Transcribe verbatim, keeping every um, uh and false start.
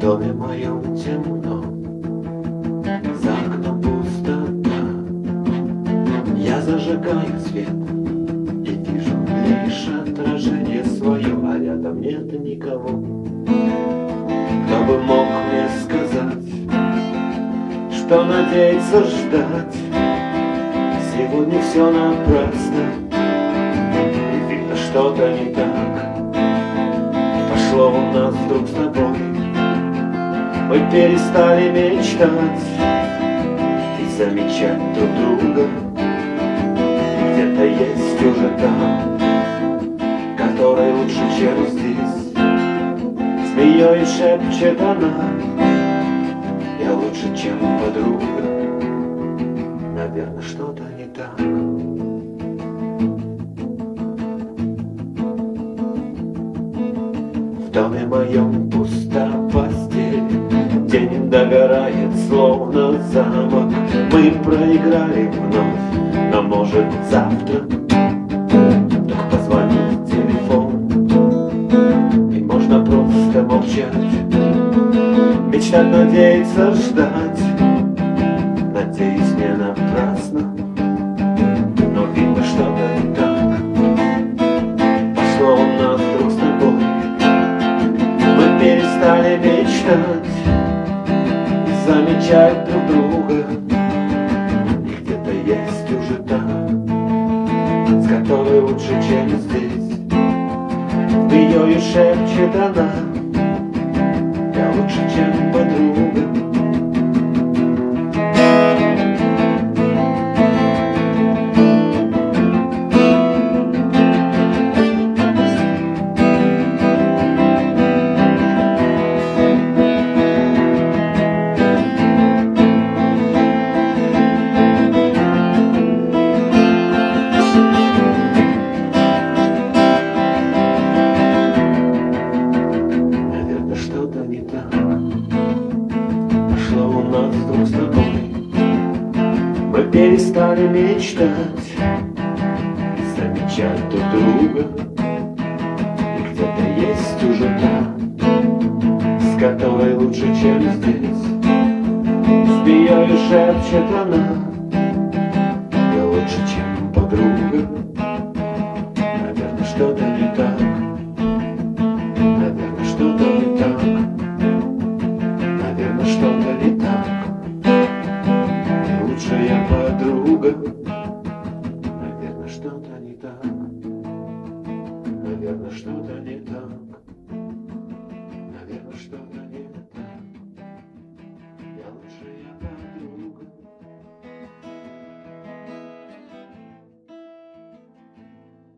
доме моем темно, за окном пустота. Я зажигаю свет и вижу лишь отражение свое, а рядом нет никого, кто бы мог мне сказать, что надеяться ждать. Сегодня все напрасно, и видно, что-то не так. Пошло у нас вдруг с тобой, мы перестали мечтать и замечать друг друга. И где-то есть уже там, который лучше, чем здесь. Змеей шепчет она: я лучше, чем подруга. Наверное, что-то не так. В доме моем пуста постель, день догорает, словно замок. Мы проиграли вновь, но может завтра вдруг позвонит телефон, и можно просто молчать, мечтать, надеяться, ждать. Надеюсь, не напрасно, но видно, что-то не так. Пошло у нас вдруг с тобой, мы перестали мечтать и замечать друг друга. И где-то есть уже та, с которой лучше, чем здесь. В ее и шепчет она: я лучше, чем подруга. Что-то не так. Пошло у нас вдруг с тобой, мы перестали мечтать и замечать друг друга. И где-то есть уже та, с которой лучше, чем здесь. С нее и шепчет она: я лучше, чем подруга. Наверное, что-то не так. Наверное, что-то не так. Наверное, что-то не так. Ты лучшая подруга. Наверное, что-то не так. Наверное, что-то не так. Наверное, что-то